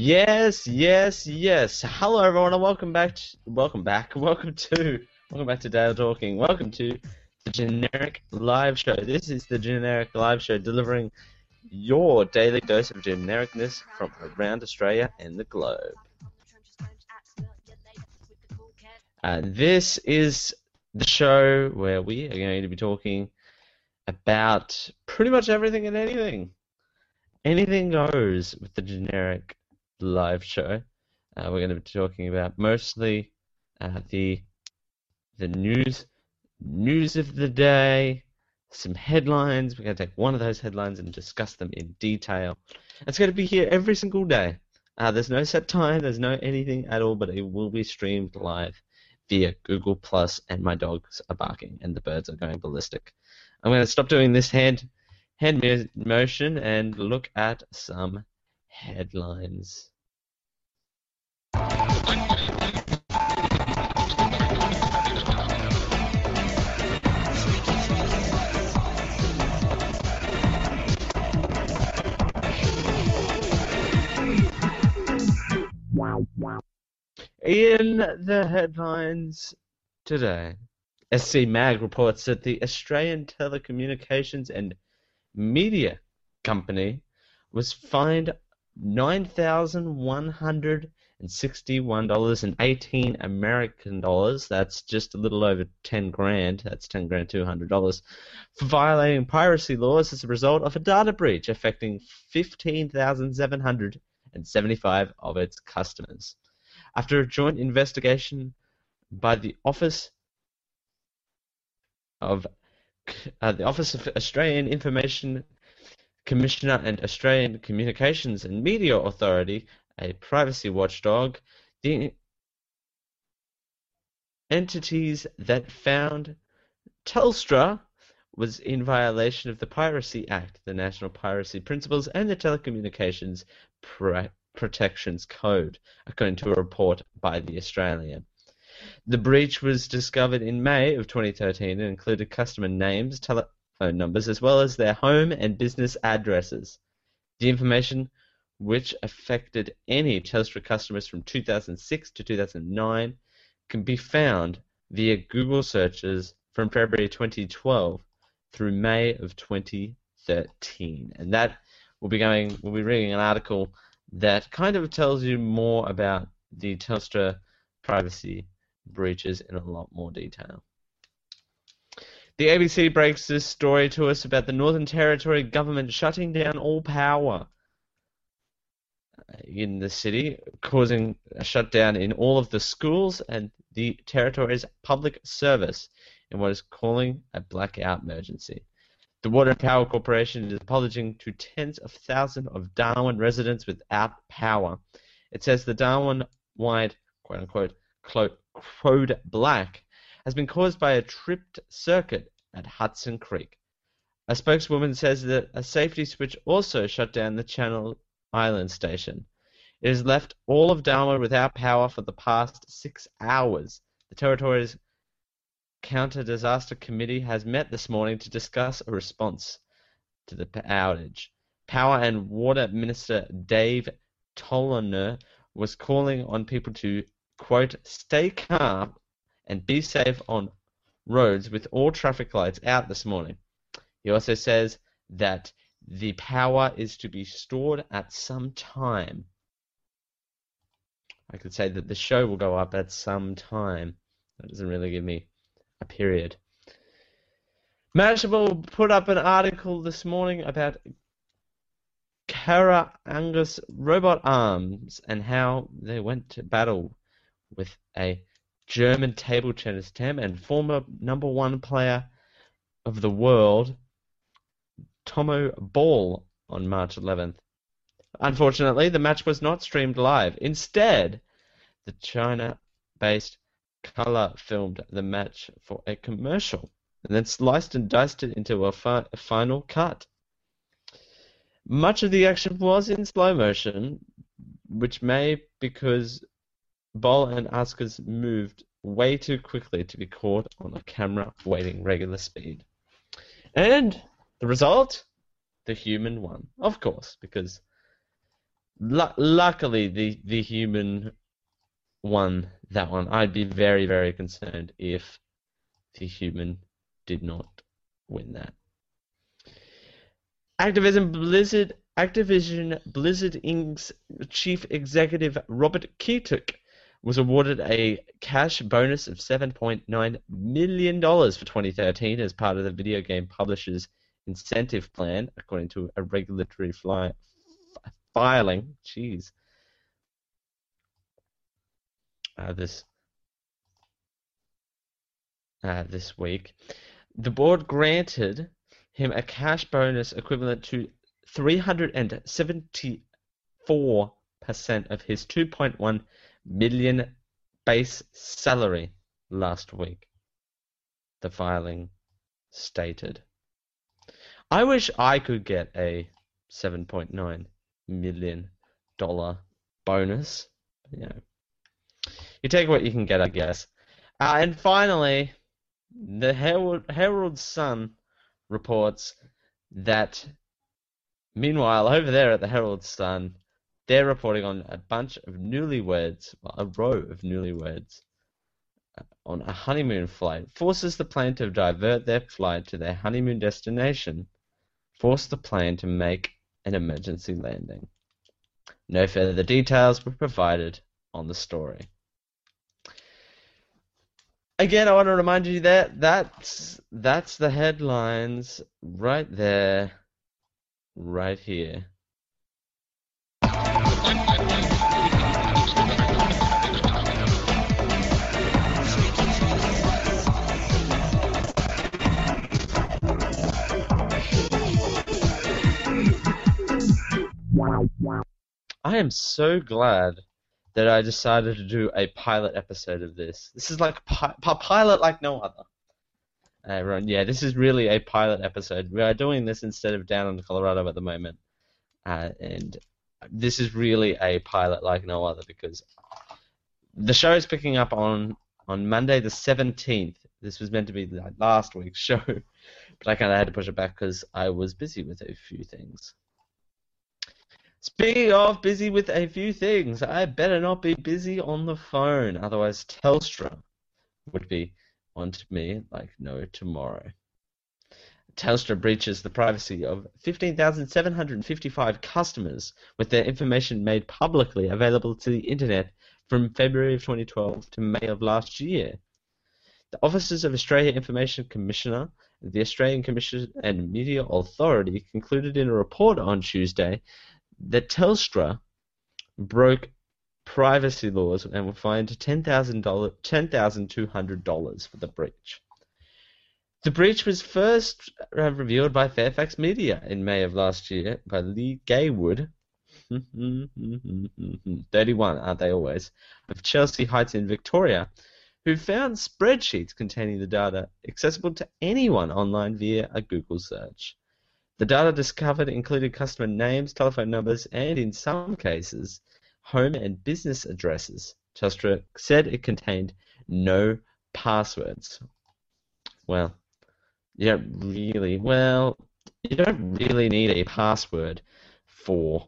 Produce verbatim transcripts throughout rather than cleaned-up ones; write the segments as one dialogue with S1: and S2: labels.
S1: Yes, yes, yes. Hello, everyone, and welcome back. To, welcome back. Welcome to. Welcome back to Dale Talking. Welcome to the Generic Live Show. This is the Generic Live Show, delivering your daily dose of genericness from around Australia and the globe. Uh, this is the show where we are going to be talking about pretty much everything and anything. Anything goes with the Generic Live Show. Uh, we're going to be talking about mostly uh, the the news news of the day, some headlines. We're going to take one of those headlines and discuss them in detail. It's going to be here every single day. Uh, there's no set time, there's no anything at all, but it will be streamed live via Google Plus, and my dogs are barking and the birds are going ballistic. I'm going to stop doing this hand hand motion and look at some headlines. In the headlines today, S C Mag reports that the Australian Telecommunications and Media Company was fined nine thousand one hundred sixty-one dollars and eighteen American dollars. That's just a little over ten grand. That's ten grand two hundred dollars for violating piracy laws as a result of a data breach affecting fifteen thousand seven hundred seventy-five of its customers. After a joint investigation by the Office of uh, the Office of Australian Information Commissioner and Australian Communications and Media Authority, a privacy watchdog, the entities that found Telstra was in violation of the Piracy Act, the National Piracy Principles, and the Telecommunications Pro Protections Code, according to a report by The Australian. The breach was discovered in May of twenty thirteen and included customer names, telephone numbers, as well as their home and business addresses. The information, which affected any Telstra customers from two thousand six to two thousand nine, can be found via Google searches from February twenty twelve through May of twenty thirteen. And that will be going, we'll be reading an article that kind of tells you more about the Telstra privacy breaches in a lot more detail. The A B C breaks this story to us about the Northern Territory government shutting down all power in the city, causing a shutdown in all of the schools and the territory's public service in what is calling a blackout emergency. The Water and Power Corporation is apologizing to tens of thousands of Darwin residents without power. It says the Darwin-wide, quote-unquote, code black has been caused by a tripped circuit at Hudson Creek. A spokeswoman says that a safety switch also shut down the Channel Island station. It has left all of Darwin without power for the past six hours. The territory's Counter-Disaster Committee has met this morning to discuss a response to the outage. Power and Water Minister Dave Tollner was calling on people to, quote, stay calm and be safe on roads with all traffic lights out this morning. He also says that the power is to be stored at some time. I could say that the show will go up at some time. That doesn't really give me a period. Mashable put up an article this morning about Kara Angus robot arms and how they went to battle with a German table tennis champ and former number one player of the world, Tomo Ball, on March eleventh. Unfortunately, the match was not streamed live. Instead, the China-based Color filmed the match for a commercial and then sliced and diced it into a, fi a final cut. Much of the action was in slow motion, which may because Ball and Askus moved way too quickly to be caught on a camera waiting regular speed. And the result? The human won, of course, because Lu luckily, the the human won that one. I'd be very, very concerned if the human did not win that. Activision Blizzard Activision Blizzard Incorporated's chief executive Robert Keatic was awarded a cash bonus of seven point nine million dollars for twenty thirteen as part of the video game publishers' incentive plan, according to a regulatory fly filing. Jeez. Uh, this uh, this week. The board granted him a cash bonus equivalent to three hundred seventy-four percent of his two point one million dollars base salary last week, the filing stated. I wish I could get a seven point nine million dollars bonus. You know, you take what you can get, I guess. Uh, and finally, the Herald, Herald Sun reports that, meanwhile, over there at the Herald Sun, they're reporting on a bunch of newlyweds, well, a row of newlyweds, uh, on a honeymoon flight, forces the plane to divert their flight to their honeymoon destination, force the plane to make an emergency landing. No further details were provided on the story. Again, I want to remind you that that's, that's the headlines right there, right here. I am so glad that I decided to do a pilot episode of this. This is like a, pi a pilot like no other. Uh, everyone, yeah, this is really a pilot episode. We are doing this instead of down in Colorado at the moment. Uh, and this is really a pilot like no other because the show is picking up on, on Monday the seventeenth. This was meant to be like last week's show, but I kind of had to push it back because I was busy with a few things. Speaking of busy with a few things, I better not be busy on the phone, otherwise Telstra would be onto me like no tomorrow. Telstra breaches the privacy of fifteen thousand seven hundred fifty-five customers with their information made publicly available to the internet from February of twenty twelve to May of last year. The Offices of Australia Information Commissioner, the Australian Commission and Media Authority concluded in a report on Tuesday that Telstra broke privacy laws and were fined ten thousand two hundred dollars for the breach. The breach was first uh, revealed by Fairfax Media in May of last year by Lee Gaywood, thirty-one, aren't they always, of Chelsea Heights in Victoria, who found spreadsheets containing the data accessible to anyone online via a Google search. The data discovered included customer names, telephone numbers, and in some cases, home and business addresses. Telstra said it contained no passwords. Well, you don't really, well, you don't really need a password for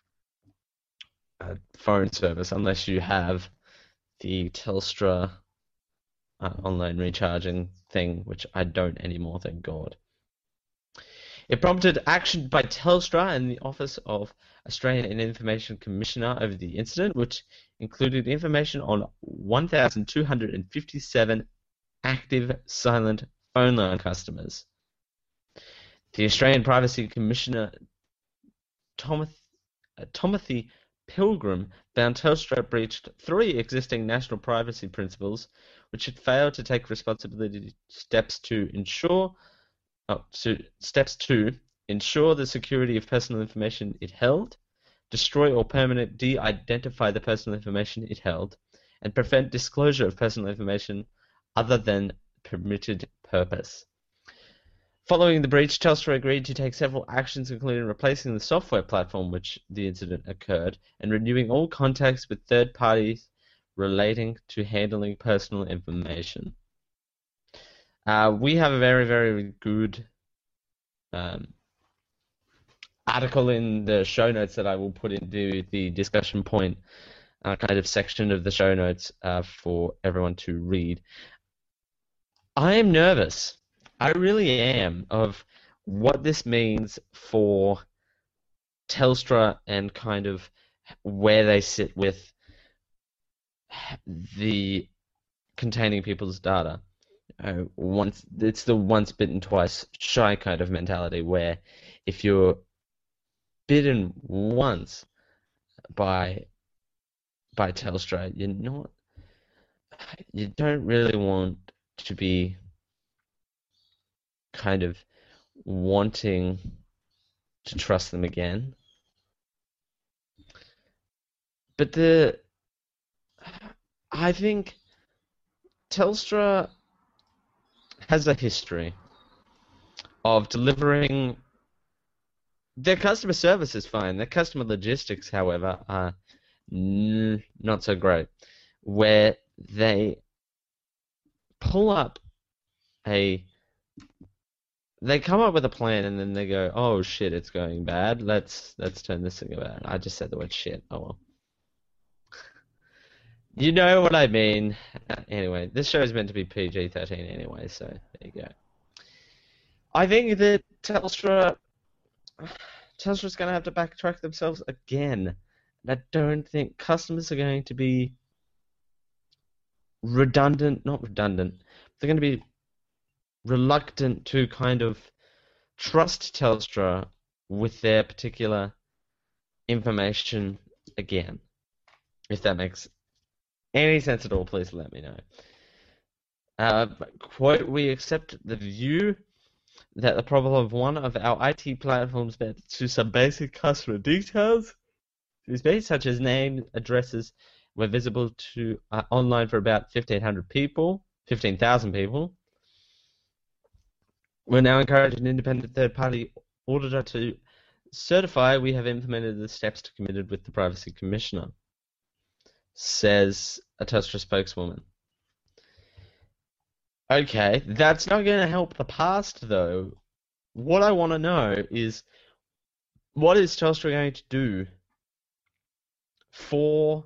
S1: a phone service unless you have the Telstra uh, online recharging thing, which I don't anymore, thank God. It prompted action by Telstra and the Office of Australian Information Commissioner over the incident, which included information on one thousand two hundred fifty-seven active silent phone line customers. The Australian Privacy Commissioner Timothy, uh, Timothy Pilgrim found Telstra breached three existing national privacy principles, which had failed to take responsibility steps to ensure Oh, so steps to ensure the security of personal information it held, destroy or permanently de-identify the personal information it held, and prevent disclosure of personal information other than permitted purpose. Following the breach, Telstra agreed to take several actions, including replacing the software platform which the incident occurred, and renewing all contacts with third parties relating to handling personal information. Uh, we have a very, very good um, article in the show notes that I will put into the discussion point uh, kind of section of the show notes uh, for everyone to read. I am nervous. I really am of what this means for Telstra and kind of where they sit with the containing people's data. Uh, once it's the once bitten twice shy kind of mentality where if you're bitten once by by Telstra, you're not you don't really want to be kind of wanting to trust them again. But the I think Telstra has a history of delivering. Their customer service is fine. Their customer logistics, however, are n- not so great. Where they pull up a, they come up with a plan and then they go, "Oh shit, it's going bad. Let's let's turn this thing about." I just said the word shit. Oh well. You know what I mean. Anyway, this show is meant to be P G thirteen anyway, so there you go. I think that Telstra, Telstra's going to have to backtrack themselves again. And I don't think customers are going to be redundant, not redundant. They're going to be reluctant to kind of trust Telstra with their particular information again. If that makes any sense at all, please let me know. Uh, quote, we accept the view that the problem of one of our I T platforms to some basic customer details, such as name, addresses, were visible to uh, online for about fifteen hundred people, fifteen thousand people. We're now encouraging an independent third-party auditor to certify we have implemented the steps committed with the Privacy Commissioner, says a Telstra spokeswoman. Okay, that's not going to help the past, though. What I want to know is, what is Telstra going to do for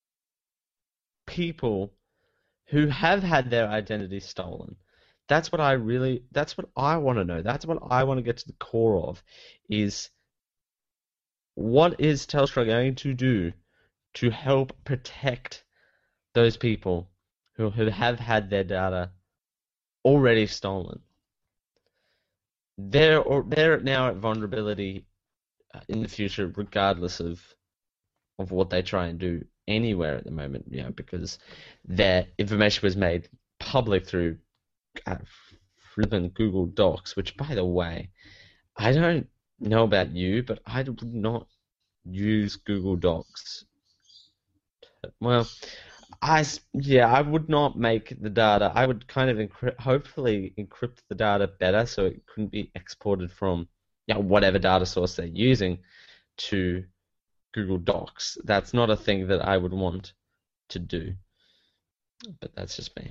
S1: people who have had their identity stolen? That's what I really, that's what I want to know. That's what I want to get to the core of, is what is Telstra going to do to help protect those people who, who have had their data already stolen? They're, or, they're now at vulnerability in the future, regardless of of what they try and do anywhere at the moment, you know, because their information was made public through uh, flipping Google Docs, which, by the way, I don't know about you, but I would not use Google Docs. Well, I, yeah, I would not make the data. I would kind of encrypt, hopefully encrypt the data better so it couldn't be exported from, you know, whatever data source they're using to Google Docs. That's not a thing that I would want to do, but that's just me.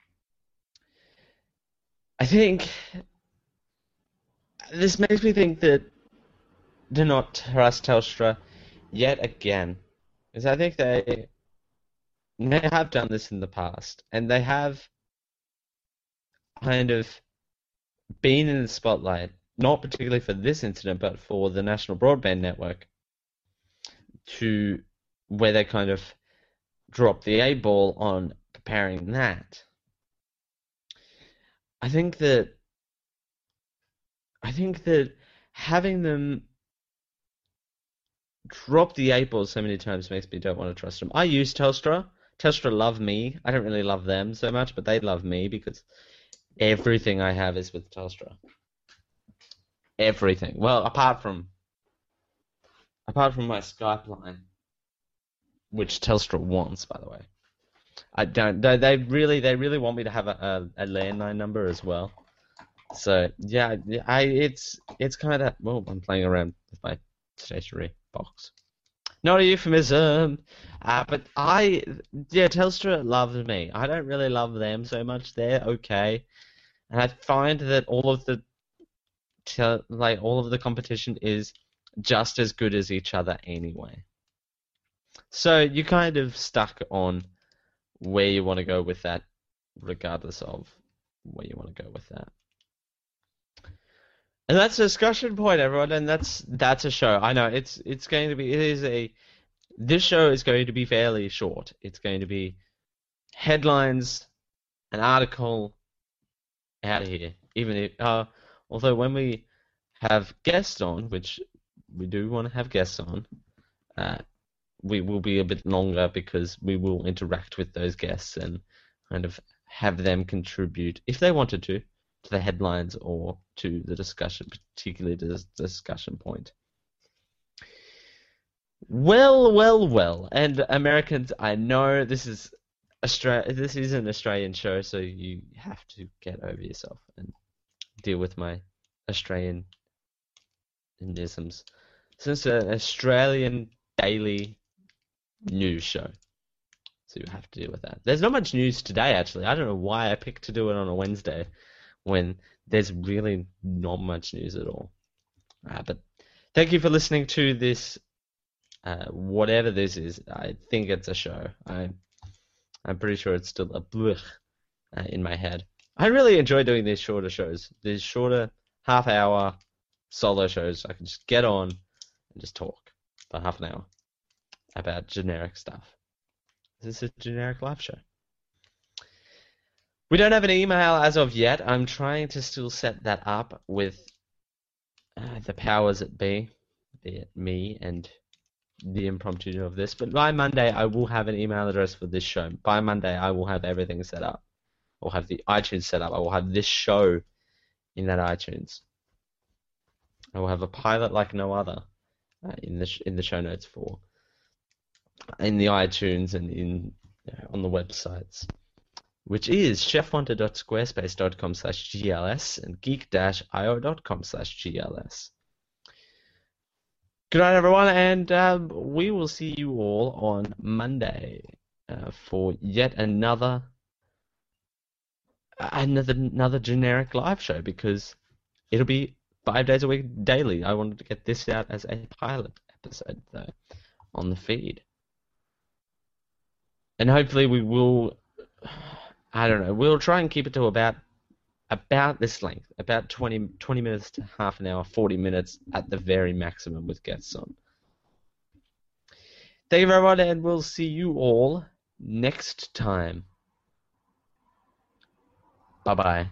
S1: I think this makes me think that do not trust Telstra yet again, because I think they they have done this in the past, and they have kind of been in the spotlight, not particularly for this incident, but for the National Broadband Network, to where they kind of dropped the A ball on preparing that. I think that I think that having them drop the eight ball so many times makes me don't want to trust them. I use Telstra. Telstra love me. I don't really love them so much, but they love me because everything I have is with Telstra. Everything. Well, apart from apart from my Skype line, which Telstra wants, by the way. I don't. They, they really, they really want me to have a, a, a landline number as well. So yeah, I it's it's kind of, well, I'm playing around with my stationery box. Not a euphemism, uh, but I yeah, Telstra loves me. I don't really love them so much. They're okay, and I find that all of the tel- like all of the competition is just as good as each other anyway. So you're kind of stuck on where you want to go with that, regardless of where you want to go with that. And that's a discussion point, everyone, and that's that's a show. I know it's it's going to be it is a this show is going to be fairly short. It's going to be headlines, an article, out of here. Even if uh, although when we have guests on, which we do want to have guests on, uh, we will be a bit longer because we will interact with those guests and kind of have them contribute, if they wanted to, to the headlines or to the discussion, particularly to the discussion point. Well, well, well. And Americans, I know this is Australia. This is an Australian show, so you have to get over yourself and deal with my Australian isms. Since it's an Australian daily news show, so you have to deal with that. There's not much news today, actually. I don't know why I picked to do it on a Wednesday when there's really not much news at all. Uh, but thank you for listening to this, uh, whatever this is. I think it's a show. I, I'm pretty sure it's still a blech uh, in my head. I really enjoy doing these shorter shows. These shorter, half-hour solo shows. I can just get on and just talk for half an hour about generic stuff. This is a generic live show. We don't have an email as of yet. I'm trying to still set that up with uh, the powers that be, be it me and the impromptu of this. But by Monday, I will have an email address for this show. By Monday, I will have everything set up. I'll have the iTunes set up. I will have this show in that iTunes. I will have a pilot like no other uh, in the sh- in the show notes for in the iTunes and in uh, on the websites, which is chefwonder dot squarespace dot com slash G L S and geek dash I O dot com slash G L S. Good night, everyone, and um, we will see you all on Monday uh, for yet another another another generic live show, because it'll be five days a week daily. I wanted to get this out as a pilot episode, though, on the feed. And hopefully we will, I don't know, we'll try and keep it to about about this length, about twenty, twenty minutes to half an hour, forty minutes at the very maximum with guests on. Thank you very much, and we'll see you all next time. Bye-bye.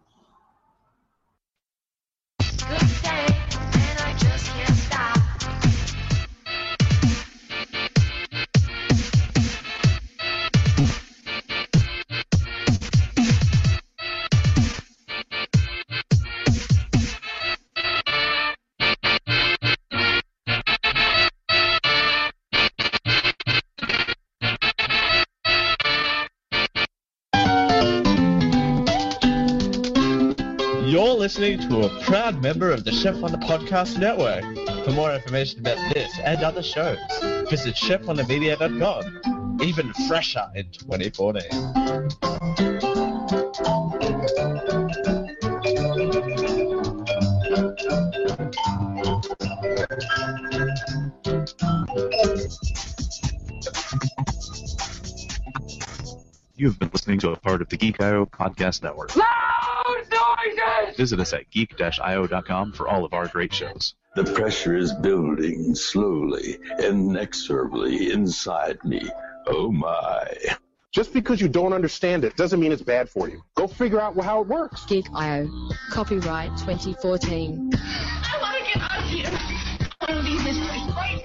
S1: You're listening to a proud member of the Chef Wonder Podcast Network. For more information about this and other shows, visit chef wonder media dot com. Even fresher in twenty fourteen.
S2: You have been listening to a part of the Geek I O Podcast Network.
S3: Loud noises!
S2: Visit us at geek dash I O dot com for all of our great shows.
S4: The pressure is building slowly, inexorably inside me. Oh my.
S5: Just because you don't understand it doesn't mean it's bad for you. Go figure out how it works.
S6: Geek I O. Copyright twenty fourteen.
S3: I want to get out of here. I want to leave this place right